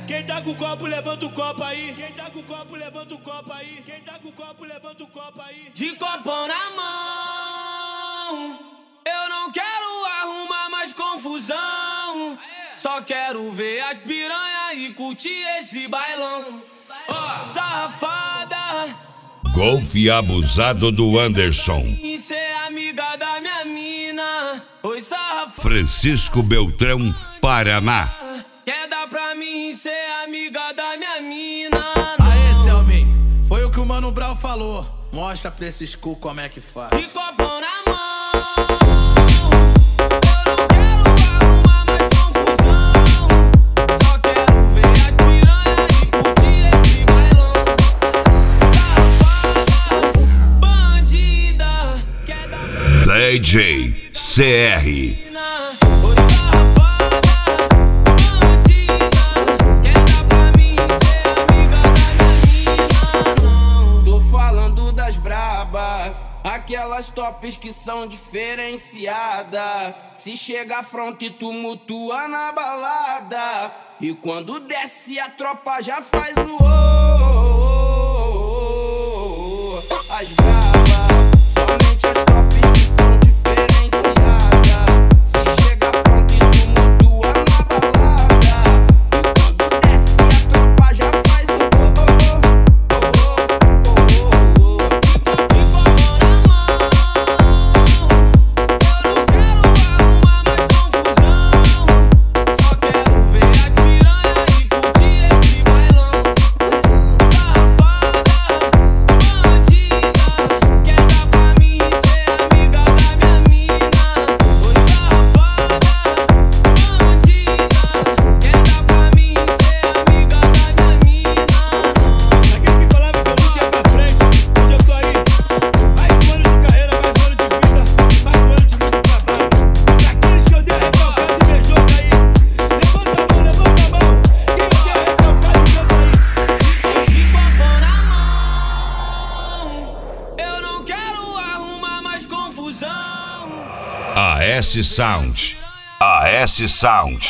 Quem tá com o copo, levanta o copo aí. Quem tá com o copo, levanta o copo aí. Quem tá com o copo, levanta o copo aí. De copão na mão, eu não quero arrumar mais confusão. Só quero ver as piranha e curtir esse bailão. Safada, Golfe abusado do Anderson. ser amiga da minha mina. Oi, safada, Francisco Beltrão, Paraná. quer dar pra mim ser amiga da minha mina? Aê, Selmin, foi o que o Mano Brown falou. Mostra pra esses cu como é que faz. De copão na mão, eu não quero arrumar mais confusão. Só quero ver as piranha e curtir esse bailão. Safada, bandida, quer dar pra DJ CR. mina? Oi, safada, bandida, quer dar pra mim ser amiga da minha mina? Tô falando das braba, aquelas tops que são diferenciadas. Se chega front e tumultua na balada, e quando desce a tropa já faz o as braba, somente as tops que são diferenciadas. Se chega front e tumultua na balada, e quando desce a tropa já faz o AS Sound. AS Sound.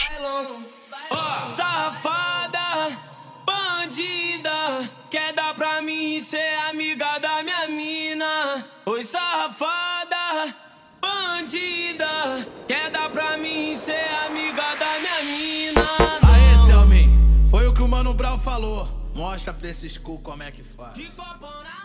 Safada, bandida, quer dar pra mim ser amiga da minha mina? Oi, safada, bandida, quer dar pra mim ser amiga da minha mina? Aê, Selmin, foi o que o Mano Brown falou. Mostra pra esses cu como é que faz. De copão na